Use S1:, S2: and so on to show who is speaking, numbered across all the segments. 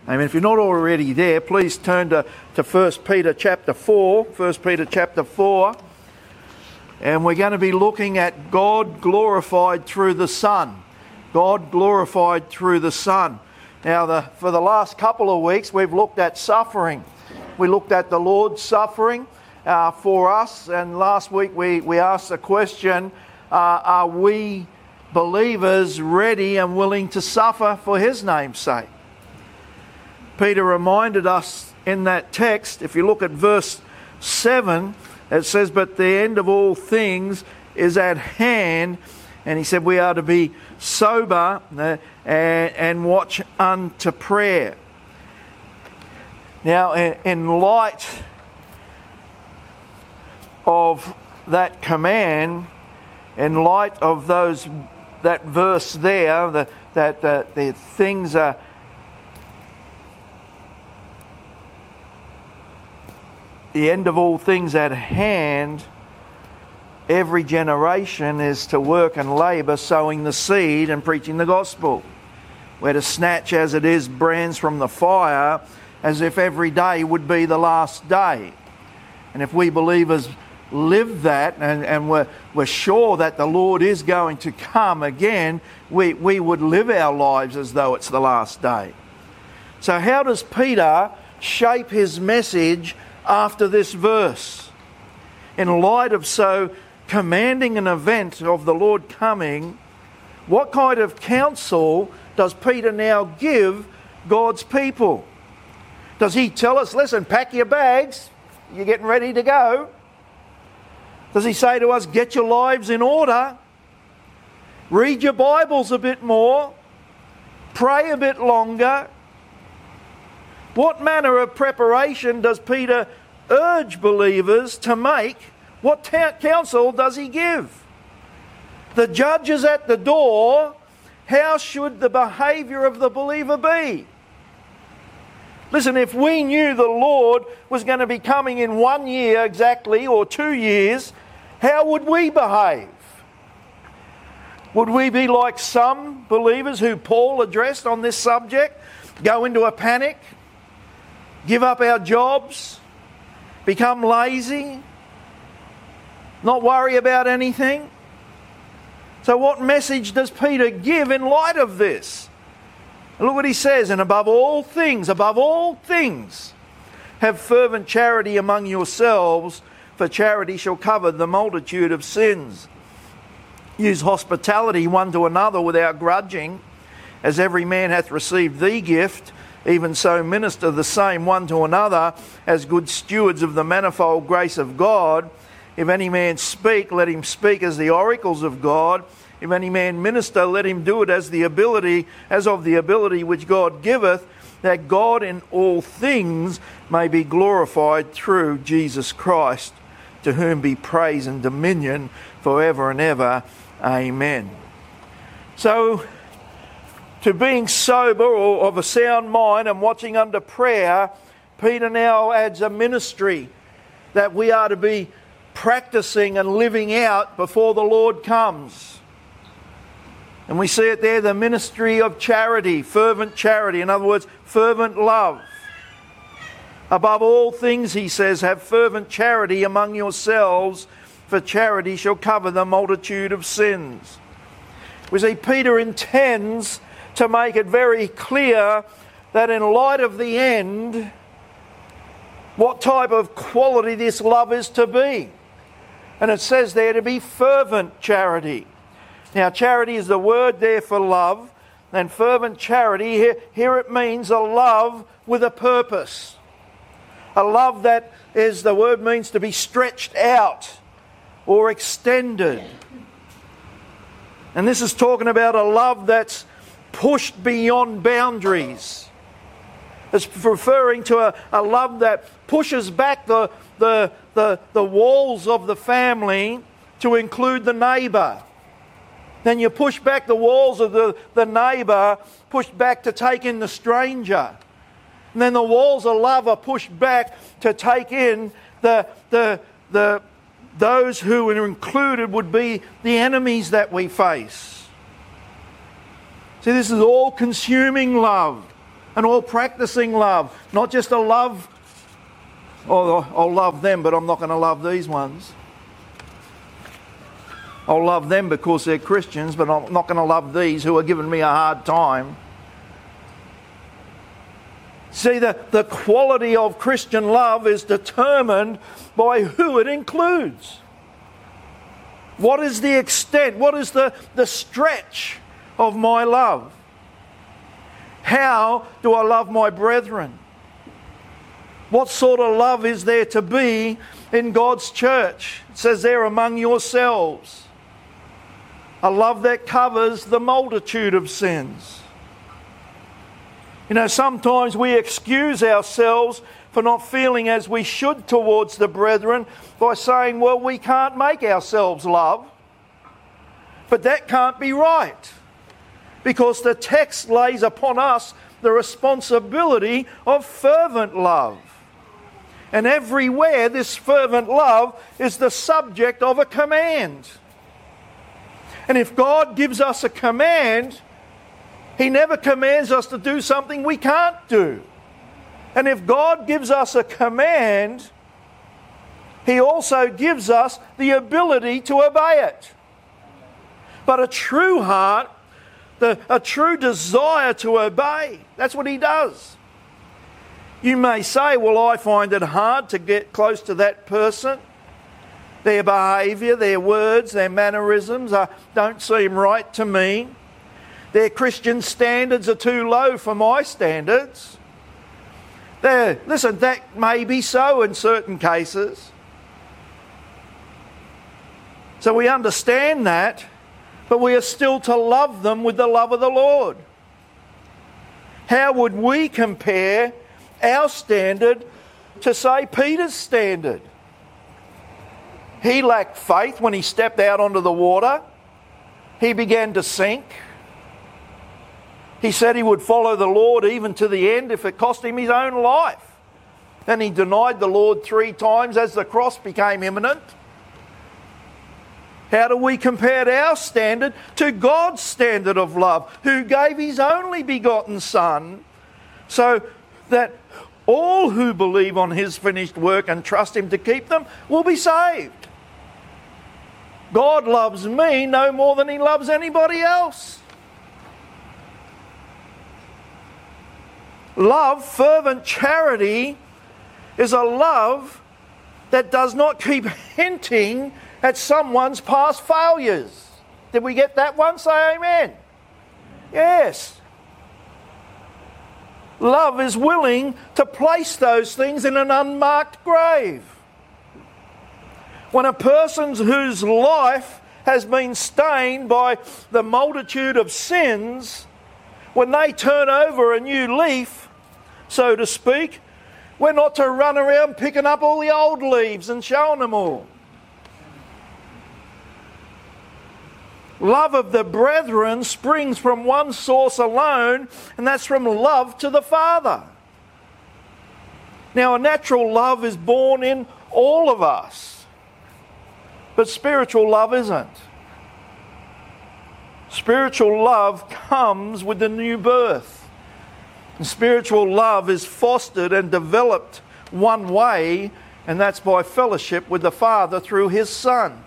S1: Amen. If you're not already there, please turn to 1 Peter chapter 4. 1 Peter chapter 4. And we're going to be looking at God glorified through the Son. God glorified through the Son. Now, for the last couple of weeks, we've looked at suffering. We looked at the Lord's suffering for us. And last week we asked the question, are we believers ready and willing to suffer for His name's sake? Peter reminded us in that text, if you look at verse 7, it says, "But the end of all things is at hand." And he said we are to be sober and watch unto prayer. Now, in light of that command, in light of that verse there, that the things are the end of all things at hand, every generation is to work and labour, sowing the seed and preaching the gospel. We're to snatch, as it is, brands from the fire, as if every day would be the last day. And if we believers live that and we're sure that the Lord is going to come again, we would live our lives as though it's the last day. So how does Peter shape his message after this verse? In light of so commanding an event of the Lord coming, what kind of counsel does Peter now give God's people? Does he tell us, listen, pack your bags, you're getting ready to go? Does he say to us, get your lives in order, read your Bibles a bit more, pray a bit longer? What manner of preparation does Peter urge believers to make? What counsel does he give? The judge is at the door. How should the behaviour of the believer be? Listen, if we knew the Lord was going to be coming in 1 year exactly, or 2 years, how would we behave? Would we be like some believers who Paul addressed on this subject? Go into a panic? Give up our jobs? Become lazy? Not worry about anything? So what message does Peter give in light of this? Look what he says, "And above all things, have fervent charity among yourselves, for charity shall cover the multitude of sins. Use hospitality one to another without grudging, as every man hath received the gift, even so minister the same one to another as good stewards of the manifold grace of God. If any man speak, let him speak as the oracles of God. If any man minister, let him do it as of the ability which God giveth, that God in all things may be glorified through Jesus Christ, to whom be praise and dominion forever and ever. Amen." So, to being sober or of a sound mind and watching under prayer, Peter now adds a ministry that we are to be practicing and living out before the Lord comes. And we see it there, the ministry of charity, fervent charity. In other words, fervent love. Above all things, he says, have fervent charity among yourselves, for charity shall cover the multitude of sins. We see Peter intends to make it very clear that in light of the end, what type of quality this love is to be. And it says there to be fervent charity. Now, charity is the word there for love, and fervent charity, here it means a love with a purpose. A love that is, the word means to be stretched out or extended. And this is talking about a love that's pushed beyond boundaries. It's referring to a love that pushes back the walls of the family to include the neighbour. Then you push back the walls of the neighbour, push back to take in the stranger. And then the walls of love are pushed back to take in those who are included would be the enemies that we face. See, this is all-consuming love. and all practicing love. Not just a love, oh, I'll love them, but I'm not going to love these ones. I'll love them because they're Christians, but I'm not going to love these who are giving me a hard time. See, the quality of Christian love is determined by who it includes. What is the extent? What is the stretch of my love? How do I love my brethren? What sort of love is there to be in God's church? It says there, among yourselves. A love that covers the multitude of sins. You know, sometimes we excuse ourselves for not feeling as we should towards the brethren by saying, well, we can't make ourselves love. But that can't be right, because the text lays upon us the responsibility of fervent love. And everywhere this fervent love is the subject of a command. And if God gives us a command, He never commands us to do something we can't do. And if God gives us a command, He also gives us the ability to obey it. But a true heart, a true desire to obey, that's what He does. You may say, well, I find it hard to get close to that person. Their behaviour, their words, their mannerisms don't seem right to me. Their Christian standards are too low for my standards. Listen, that may be so in certain cases. So we understand that, but we are still to love them with the love of the Lord. How would we compare our standard to, say, Peter's standard? He lacked faith when he stepped out onto the water. He began to sink. He said he would follow the Lord even to the end if it cost him his own life. Then he denied the Lord 3 times as the cross became imminent. How do we compare our standard to God's standard of love, who gave His only begotten Son, so that all who believe on His finished work and trust Him to keep them will be saved? God loves me no more than He loves anybody else. Love, fervent charity, is a love that does not keep hinting at someone's past failures. Did we get that one? Say amen. Yes. Love is willing to place those things in an unmarked grave. When a person whose life has been stained by the multitude of sins, when they turn over a new leaf, so to speak, we're not to run around picking up all the old leaves and showing them all. Love of the brethren springs from one source alone, and that's from love to the Father. Now, a natural love is born in all of us, but spiritual love isn't. Spiritual love comes with the new birth. And spiritual love is fostered and developed one way, and that's by fellowship with the Father through His Son.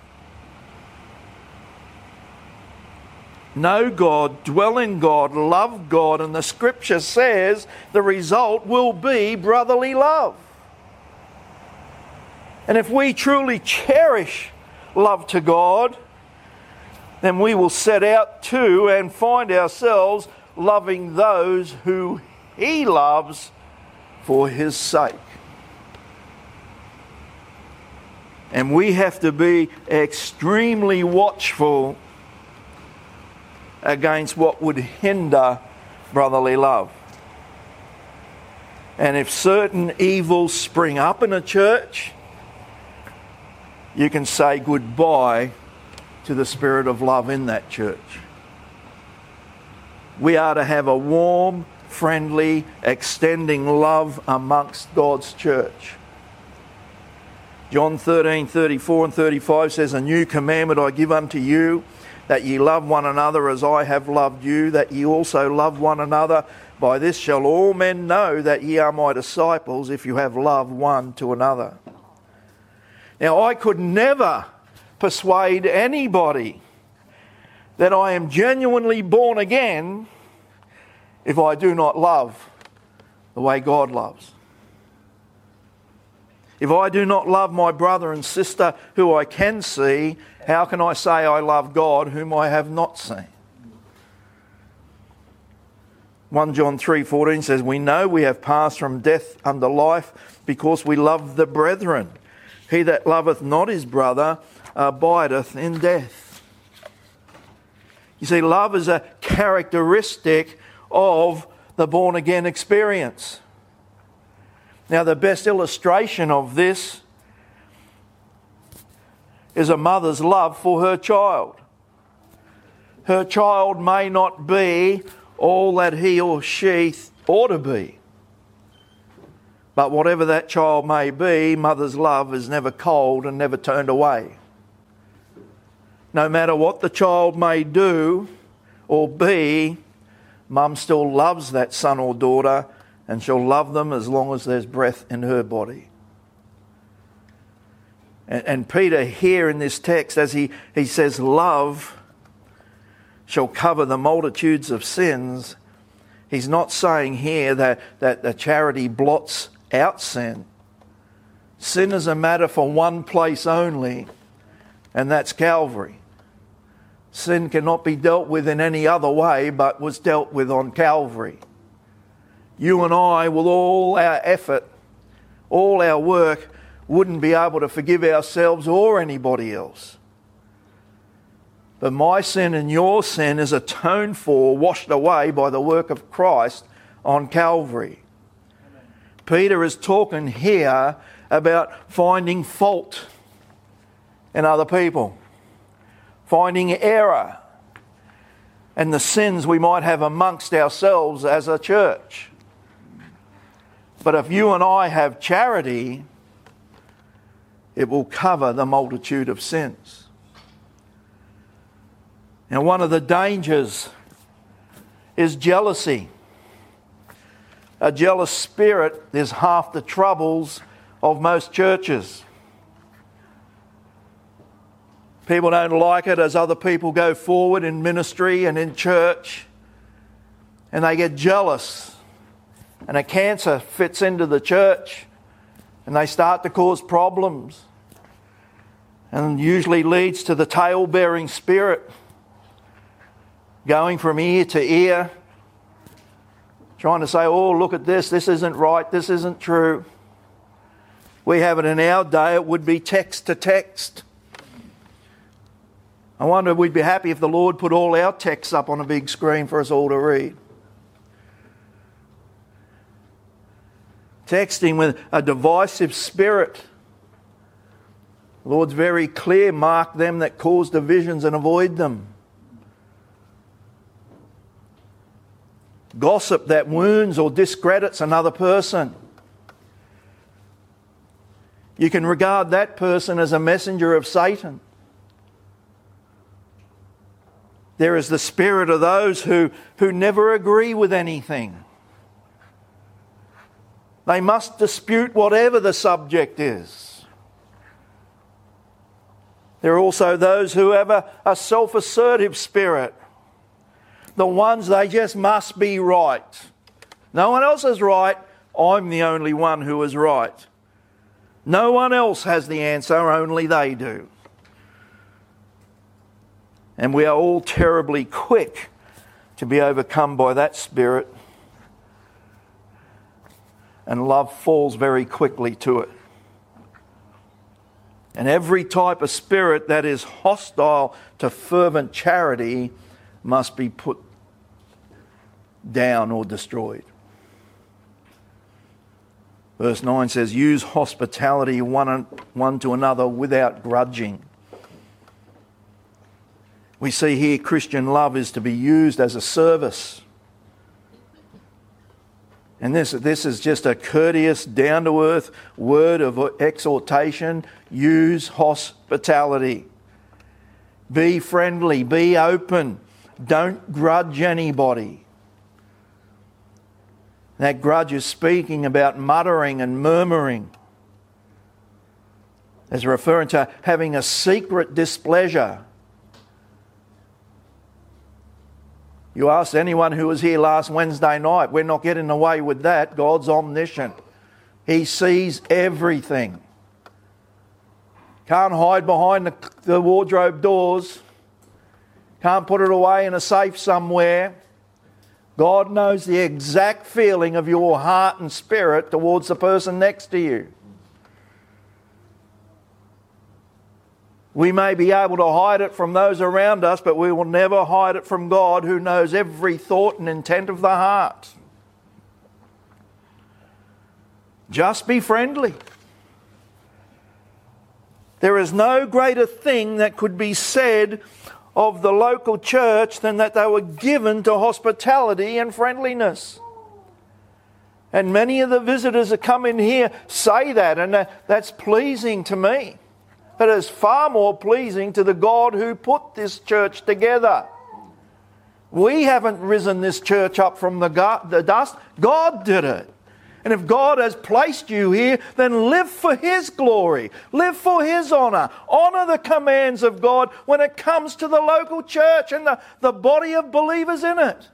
S1: Know God, dwell in God, love God, and the Scripture says the result will be brotherly love. And if we truly cherish love to God, then we will set out to and find ourselves loving those who He loves for His sake. And we have to be extremely watchful against what would hinder brotherly love. And if certain evils spring up in a church, you can say goodbye to the spirit of love in that church. We are to have a warm, friendly, extending love amongst God's church. John 13:34 and 35 says, "A new commandment I give unto you, that ye love one another as I have loved you, that ye also love one another. By this shall all men know that ye are my disciples, if you have love one to another. Now, I could never persuade anybody that I am genuinely born again if I do not love the way God loves. If I do not love my brother and sister who I can see, how can I say I love God whom I have not seen? 1 John 3:14 says, we know we have passed from death unto life because we love the brethren. He that loveth not his brother abideth in death. You see, love is a characteristic of the born-again experience. Now, the best illustration of this is a mother's love for her child. Her child may not be all that he or she ought to be. But whatever that child may be, mother's love is never cold and never turned away. No matter what the child may do or be, mum still loves that son or daughter, and she'll love them as long as there's breath in her body. And Peter here in this text, as he says, love shall cover the multitudes of sins, he's not saying here that the charity blots out sin. Sin is a matter for one place only, and that's Calvary. Sin cannot be dealt with in any other way but was dealt with on Calvary. You and I, with all our effort, all our work, wouldn't be able to forgive ourselves or anybody else. But my sin and your sin is atoned for, washed away by the work of Christ on Calvary. Amen. Peter is talking here about finding fault in other people, finding error, and the sins we might have amongst ourselves as a church. But if you and I have charity, it will cover the multitude of sins. Now, one of the dangers is jealousy. A jealous spirit is half the troubles of most churches. People don't like it as other people go forward in ministry and in church, and they get jealous. And a cancer fits into the church, and they start to cause problems, and usually leads to the tail-bearing spirit going from ear to ear, trying to say, oh, look at this isn't right, this isn't true. We have it in our day, it would be text to text. I wonder if we'd be happy if the Lord put all our texts up on a big screen for us all to read. Texting with a divisive spirit. The Lord's very clear, mark them that cause divisions and avoid them. Gossip that wounds or discredits another person. You can regard that person as a messenger of Satan. There is the spirit of those who never agree with anything. They must dispute whatever the subject is. There are also those who have a self-assertive spirit. The ones, they just must be right. No one else is right. I'm the only one who is right. No one else has the answer, only they do. And we are all terribly quick to be overcome by that spirit. And love falls very quickly to it. And every type of spirit that is hostile to fervent charity must be put down or destroyed. Verse 9 says, use hospitality one to another without grudging. We see here Christian love is to be used as a service. And this is just a courteous, down-to-earth word of exhortation. Use hospitality. Be friendly, be open. Don't grudge anybody. That grudge is speaking about muttering and murmuring. It's referring to having a secret displeasure. You ask anyone who was here last Wednesday night, we're not getting away with that. God's omniscient. He sees everything. Can't hide behind the wardrobe doors. Can't put it away in a safe somewhere. God knows the exact feeling of your heart and spirit towards the person next to you. We may be able to hide it from those around us, but we will never hide it from God, who knows every thought and intent of the heart. Just be friendly. There is no greater thing that could be said of the local church than that they were given to hospitality and friendliness. And many of the visitors that come in here say that, and that's pleasing to me. But it's far more pleasing to the God who put this church together. We haven't risen this church up from the dust. God did it. And if God has placed you here, then live for His glory. Live for His honour. Honour the commands of God when it comes to the local church and the body of believers in it.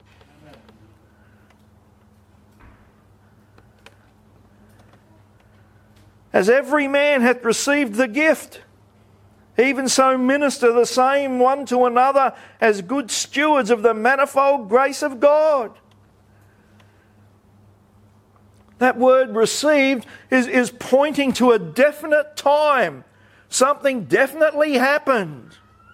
S1: As every man hath received the gift, even so minister the same one to another as good stewards of the manifold grace of God. That word received is pointing to a definite time. Something definitely happened.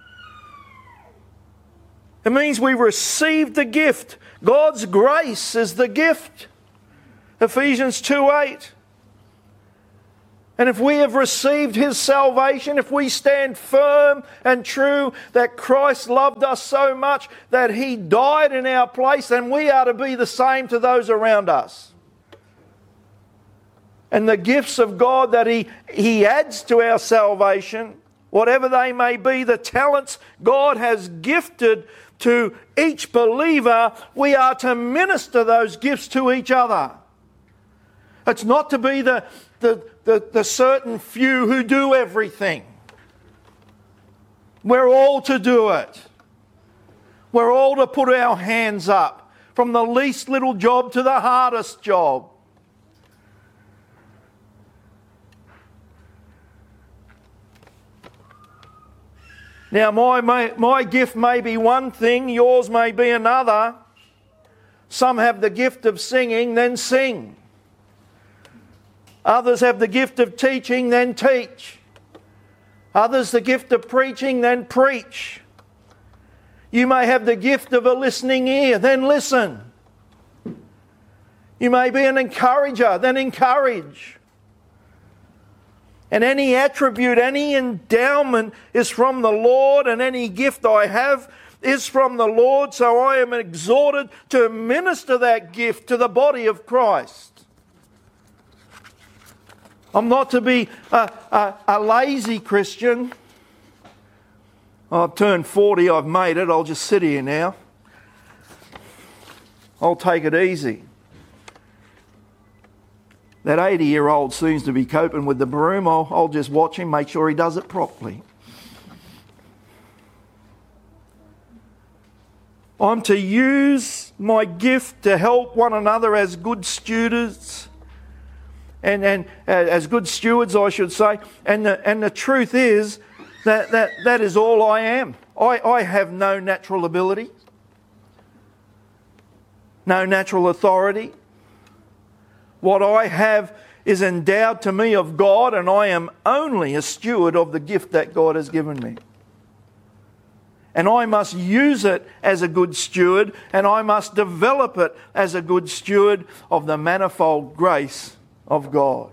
S1: It means we received the gift. God's grace is the gift. Ephesians 2:8. And if we have received His salvation, if we stand firm and true that Christ loved us so much that He died in our place, then we are to be the same to those around us. And the gifts of God that He adds to our salvation, whatever they may be, the talents God has gifted to each believer, we are to minister those gifts to each other. It's not to be the certain few who do everything. We're all to do it. We're all to put our hands up, from the least little job to the hardest job. Now, my gift may be one thing, yours may be another. Some have the gift of singing, then sing. Others have the gift of teaching, then teach. Others the gift of preaching, then preach. You may have the gift of a listening ear, then listen. You may be an encourager, then encourage. And any attribute, any endowment is from the Lord, and any gift I have is from the Lord, so I am exhorted to minister that gift to the body of Christ. I'm not to be a lazy Christian. I've turned 40, I've made it, I'll just sit here now. I'll take it easy. That 80-year-old seems to be coping with the broom. I'll just watch him, make sure he does it properly. I'm to use my gift to help one another as good students, and as good stewards, I should say. And the truth is that is all I am. I have no natural ability, no natural authority. What I have is endowed to me of God, and I am only a steward of the gift that God has given me. And I must use it as a good steward, and I must develop it as a good steward of the manifold grace of God.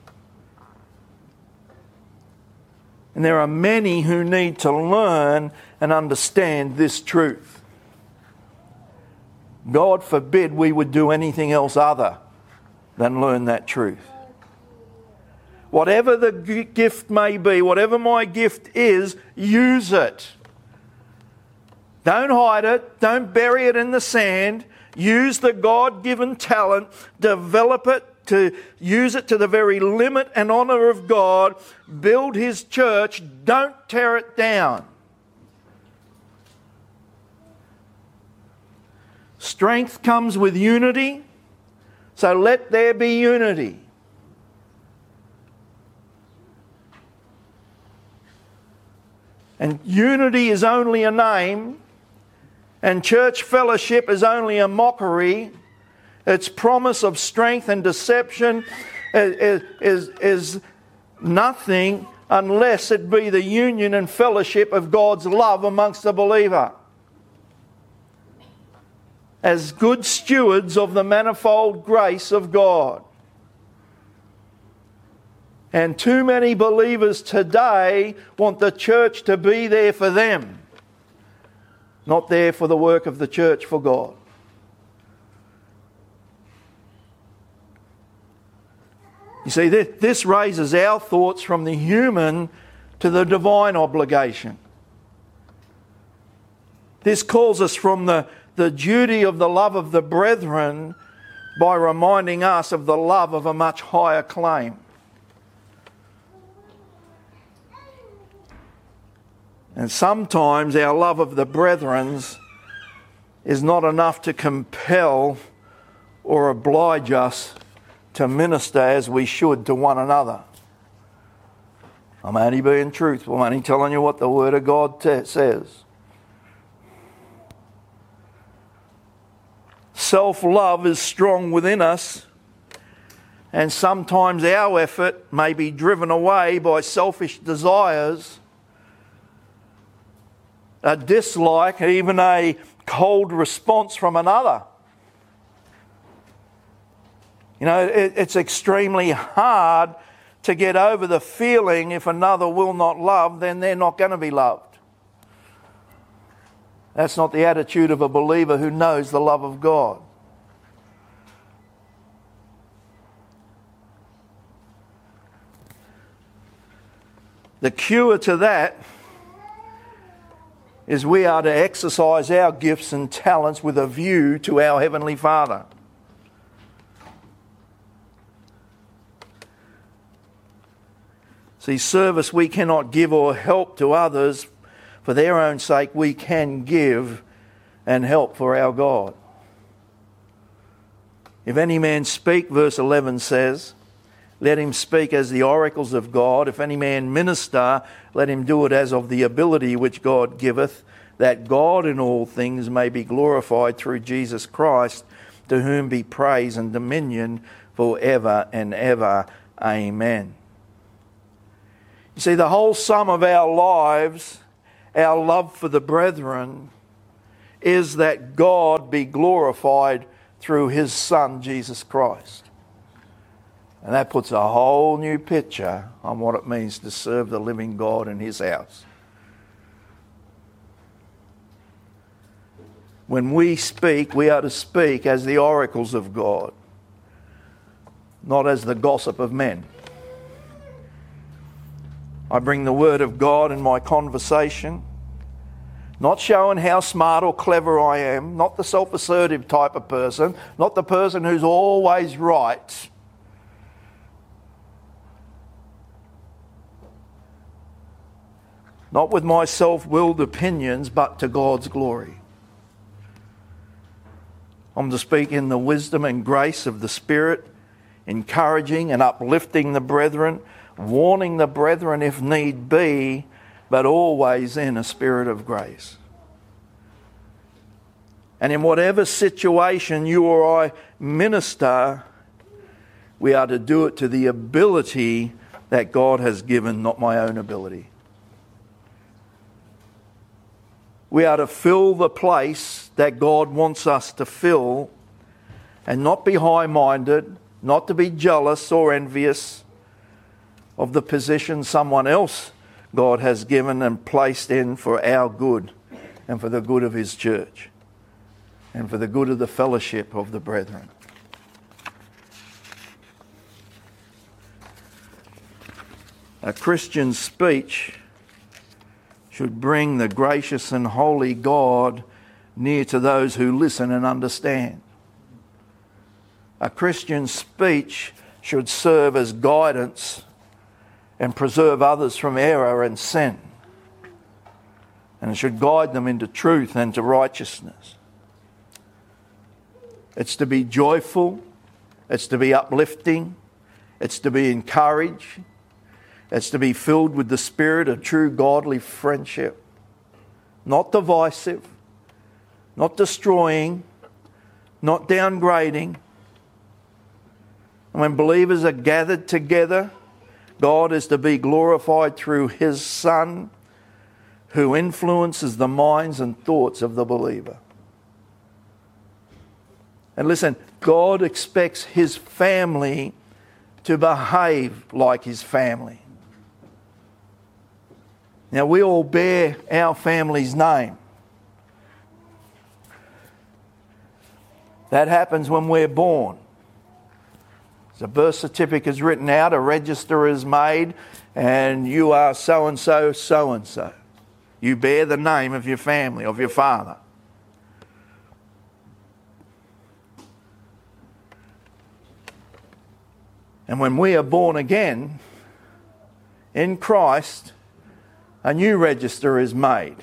S1: And there are many who need to learn and understand this truth. God forbid we would do anything else other than learn that truth. Whatever the gift may be, whatever my gift is, use it. Don't hide it. Don't bury it in the sand. use the God-given talent, develop it, to use it to the very limit and honour of God, build His church, don't tear it down. Strength comes with unity, so let there be unity. And unity is only a name, and church fellowship is only a mockery. Its promise of strength and deception is nothing unless it be the union and fellowship of God's love amongst the believer. As good stewards of the manifold grace of God. And too many believers today want the church to be there for them, not there for the work of the church for God. You see, this raises our thoughts from the human to the divine obligation. This calls us from the duty of the love of the brethren by reminding us of the love of a much higher claim. And sometimes our love of the brethren's is not enough to compel or oblige us to minister as we should to one another. I'm only being truthful. I'm only telling you what the Word of God says. Self-love is strong within us, and sometimes our effort may be driven away by selfish desires, a dislike, even a cold response from another. You know, it's extremely hard to get over the feeling if another will not love, then they're not going to be loved. That's not the attitude of a believer who knows the love of God. The cure to that is we are to exercise our gifts and talents with a view to our Heavenly Father. See, service we cannot give or help to others for their own sake. We can give and help for our God. If any man speak, verse 11 says, let him speak as the oracles of God. If any man minister, let him do it as of the ability which God giveth, that God in all things may be glorified through Jesus Christ, to whom be praise and dominion for ever and ever. Amen. You see, the whole sum of our lives, our love for the brethren, is that God be glorified through His Son, Jesus Christ. And that puts a whole new picture on what it means to serve the living God in His house. When we speak, we are to speak as the oracles of God, not as the gossip of men. I bring the Word of God in my conversation, not showing how smart or clever I am, not the self-assertive type of person, not the person who's always right. Not with my self-willed opinions, but to God's glory. I'm to speak in the wisdom and grace of the Spirit, encouraging and uplifting the brethren, warning the brethren if need be, but always in a spirit of grace. And in whatever situation you or I minister, we are to do it to the ability that God has given, not my own ability. We are to fill the place that God wants us to fill, and not be high-minded, not to be jealous or envious of the position someone else God has given and placed in for our good and for the good of His church and for the good of the fellowship of the brethren. A Christian speech should bring the gracious and holy God near to those who listen and understand. A Christian's speech should serve as guidance and preserve others from error and sin. And it should guide them into truth and to righteousness. It's to be joyful. It's to be uplifting. It's to be encouraged. It's to be filled with the spirit of true godly friendship. Not divisive. Not destroying. Not downgrading. And when believers are gathered together, God is to be glorified through His Son, who influences the minds and thoughts of the believer. And listen, God expects His family to behave like His family. Now, we all bear our family's name. That happens when we're born. The birth certificate is written out, a register is made, and you are so-and-so, so-and-so. You bear the name of your family, of your father. And when we are born again, in Christ, a new register is made.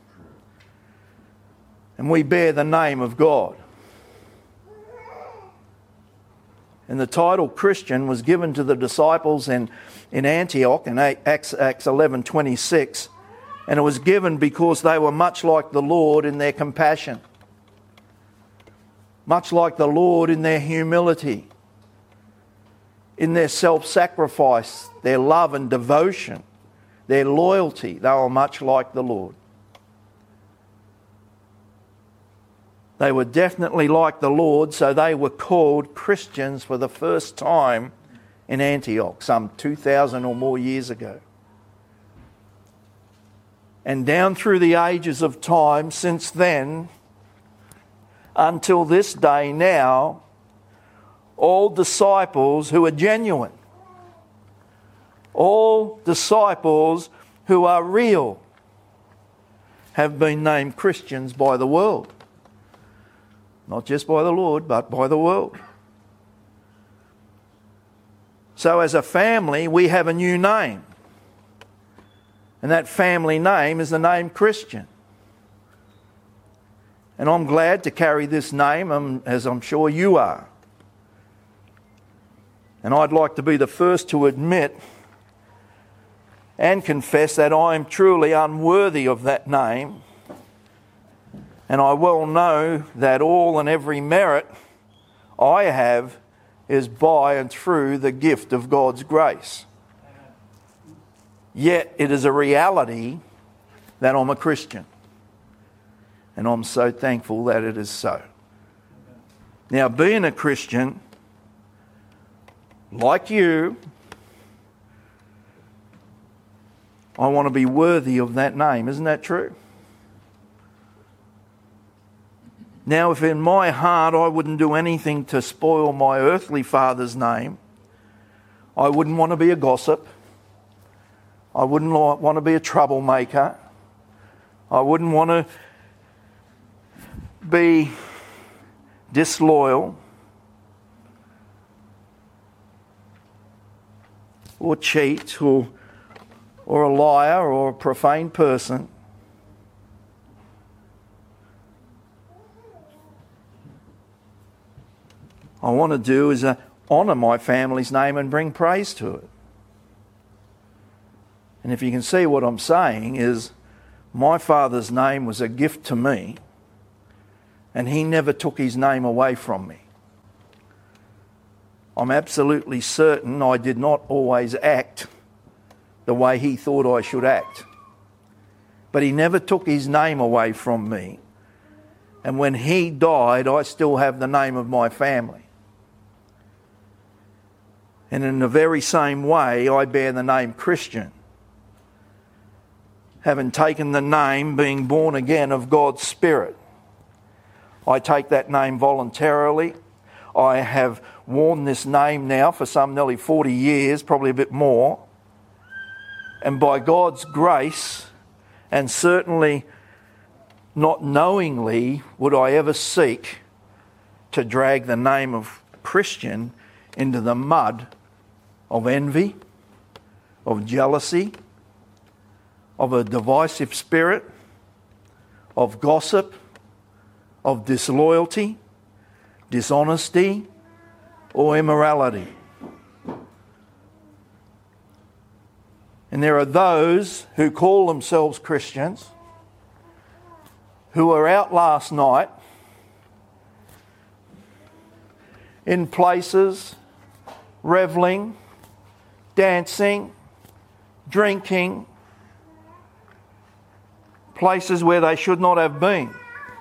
S1: And we bear the name of God. And the title Christian was given to the disciples in Antioch in Acts 11:26. And it was given because they were much like the Lord in their compassion. Much like the Lord in their humility. In their self-sacrifice, their love and devotion, their loyalty. They were much like the Lord. They were definitely like the Lord, so they were called Christians for the first time in Antioch, some 2,000 or more years ago. And down through the ages of time since then, until this day now, all disciples who are genuine, all disciples who are real, have been named Christians by the world. Not just by the Lord, but by the world. So as a family, we have a new name. And that family name is the name Christian. And I'm glad to carry this name, as I'm sure you are. And I'd like to be the first to admit and confess that I am truly unworthy of that name. And I well know that all and every merit I have is by and through the gift of God's grace. Yet it is a reality that I'm a Christian. And I'm so thankful that it is so. Now, being a Christian, like you, I want to be worthy of that name. Isn't that true? Now, if in my heart I wouldn't do anything to spoil my earthly father's name, I wouldn't want to be a gossip. I wouldn't want to be a troublemaker. I wouldn't want to be disloyal or cheat or a liar or a profane person. I want to do is honour my family's name and bring praise to it. And if you can see what I'm saying is, my father's name was a gift to me, and he never took his name away from me. I'm absolutely certain I did not always act the way he thought I should act. But he never took his name away from me. And when he died, I still have the name of my family. And in the very same way, I bear the name Christian. Having taken the name, being born again of God's Spirit. I take that name voluntarily. I have worn this name now for some nearly 40 years, probably a bit more. And by God's grace, and certainly not knowingly would I ever seek to drag the name of Christian into the mud of envy, of jealousy, of a divisive spirit, of gossip, of disloyalty, dishonesty, or immorality. And there are those who call themselves Christians who were out last night in places, reveling, dancing, drinking, places where they should not have been.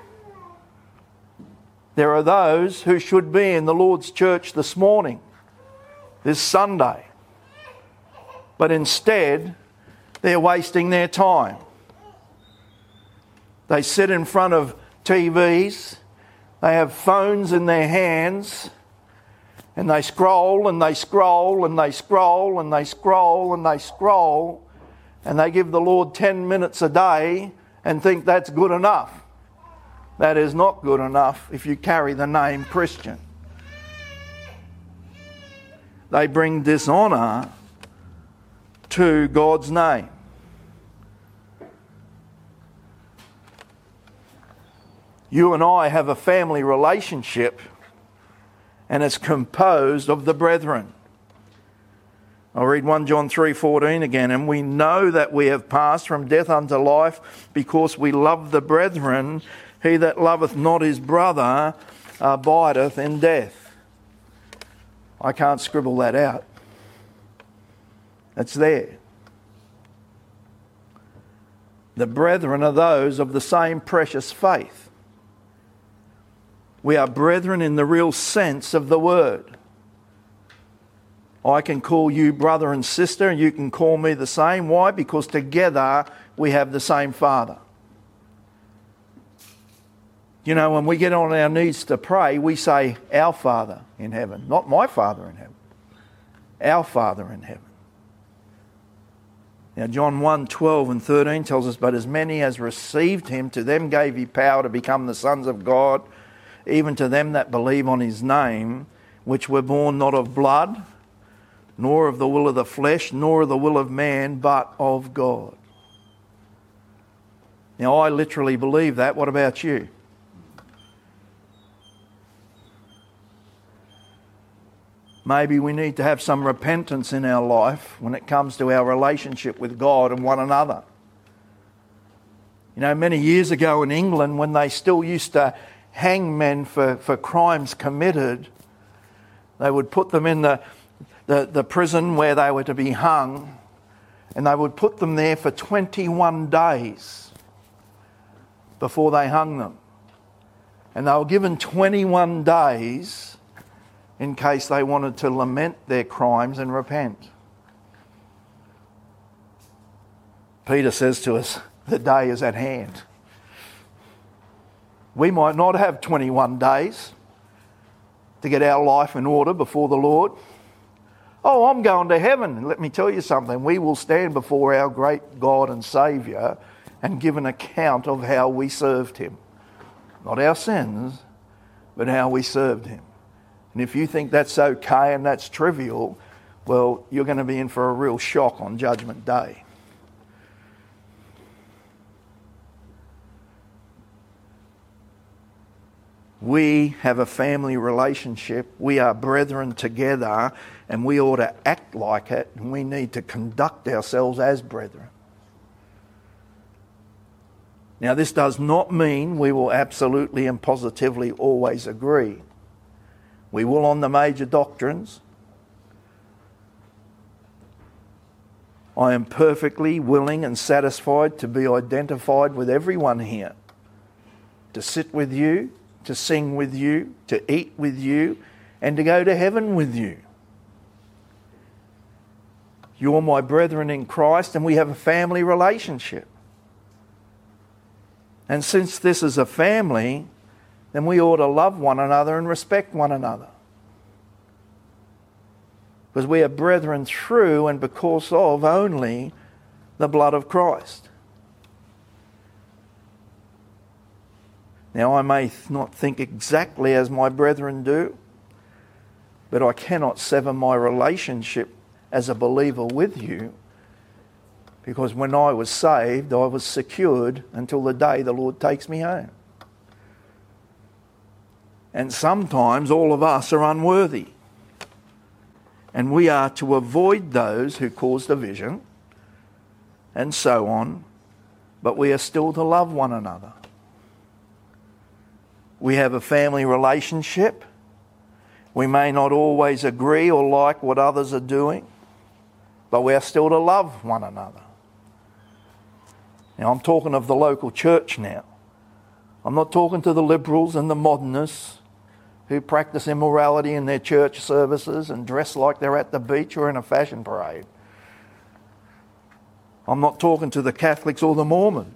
S1: There are those who should be in the Lord's church this morning, this Sunday, but instead they're wasting their time. They sit in front of TVs, they have phones in their hands, and they scroll and they scroll and they scroll and they scroll and they scroll, and they give the Lord 10 minutes a day and think that's good enough. That is not good enough if you carry the name Christian. They bring dishonour to God's name. You and I have a family relationship, and it's composed of the brethren. I'll read 1 John 3:14 again. And we know that we have passed from death unto life because we love the brethren. He that loveth not his brother abideth in death. I can't scribble that out. It's there. The brethren are those of the same precious faith. We are brethren in the real sense of the word. I can call you brother and sister, and you can call me the same. Why? Because together we have the same Father. You know, when we get on our knees to pray, we say, our Father in heaven. Not my Father in heaven. Our Father in heaven. Now, John 1:12 and 13 tells us, but as many as received him, to them gave he power to become the sons of God, even to them that believe on his name, which were born not of blood, nor of the will of the flesh, nor of the will of man, but of God. Now, I literally believe that. What about you? Maybe we need to have some repentance in our life when it comes to our relationship with God and one another. You know, many years ago in England, when they still used to hang men for crimes committed, they would put them in the prison where they were to be hung, and they would put them there for 21 days before they hung them. And they were given 21 days in case they wanted to lament their crimes and repent. Peter says to us, the day is at hand. We might not have 21 days to get our life in order before the Lord. Oh, I'm going to heaven. And let me tell you something. We will stand before our great God and Saviour and give an account of how we served him. Not our sins, but how we served him. And if you think that's okay and that's trivial, well, you're going to be in for a real shock on Judgment Day. We have a family relationship. We are brethren together, and we ought to act like it, and we need to conduct ourselves as brethren. Now, this does not mean we will absolutely and positively always agree. We will on the major doctrines. I am perfectly willing and satisfied to be identified with everyone here, to sit with you, to sing with you, to eat with you, and to go to heaven with you. You're my brethren in Christ, and we have a family relationship. And since this is a family, then we ought to love one another and respect one another. Because we are brethren through and because of only the blood of Christ. Now, I may not think exactly as my brethren do, but I cannot sever my relationship as a believer with you, because when I was saved, I was secured until the day the Lord takes me home. And sometimes all of us are unworthy. And we are to avoid those who cause division and so on, but we are still to love one another. We have a family relationship. We may not always agree or like what others are doing, but we are still to love one another. Now, I'm talking of the local church now. I'm not talking to the liberals and the modernists who practice immorality in their church services and dress like they're at the beach or in a fashion parade. I'm not talking to the Catholics or the Mormons.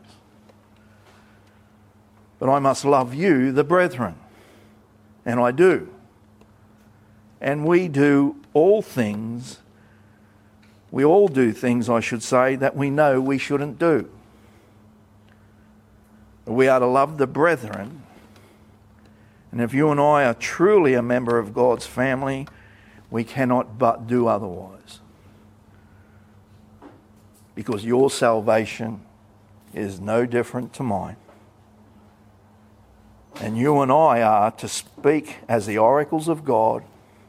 S1: But I must love you, the brethren. And I do. And we do all things, we all do things, I should say, that we know we shouldn't do. We are to love the brethren. And if you and I are truly a member of God's family, we cannot but do otherwise. Because your salvation is no different to mine. And you and I are to speak as the oracles of God.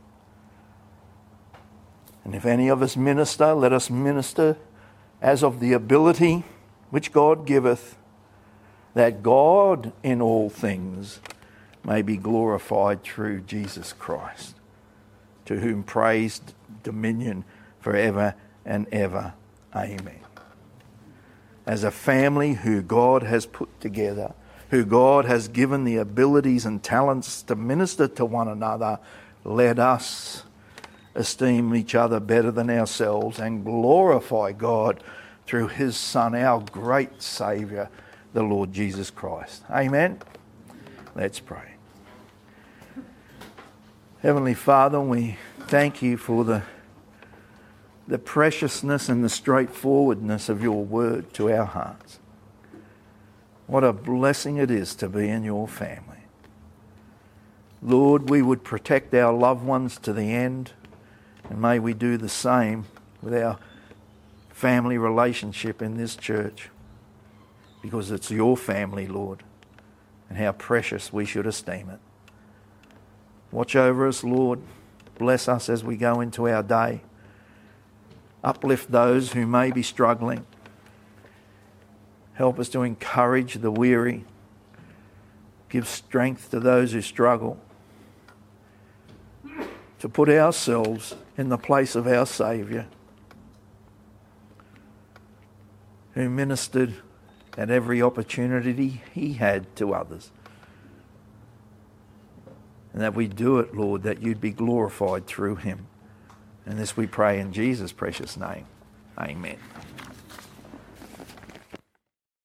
S1: And if any of us minister, let us minister as of the ability which God giveth, that God in all things may be glorified through Jesus Christ, to whom praise, dominion forever and ever. Amen. As a family who God has put together, who God has given the abilities and talents to minister to one another, let us esteem each other better than ourselves and glorify God through his Son, our great Saviour, the Lord Jesus Christ. Amen. Let's pray. Heavenly Father, we thank you for the preciousness and the straightforwardness of your word to our hearts. What a blessing it is to be in your family. Lord, we would protect our loved ones to the end, and may we do the same with our family relationship in this church, because it's your family, Lord, and how precious we should esteem it. Watch over us, Lord. Bless us as we go into our day. Uplift those who may be struggling. Help us to encourage the weary. Give strength to those who struggle. To put ourselves in the place of our Saviour, who ministered at every opportunity he had to others. And that we do it, Lord, that you'd be glorified through him. And this we pray in Jesus' precious name. Amen.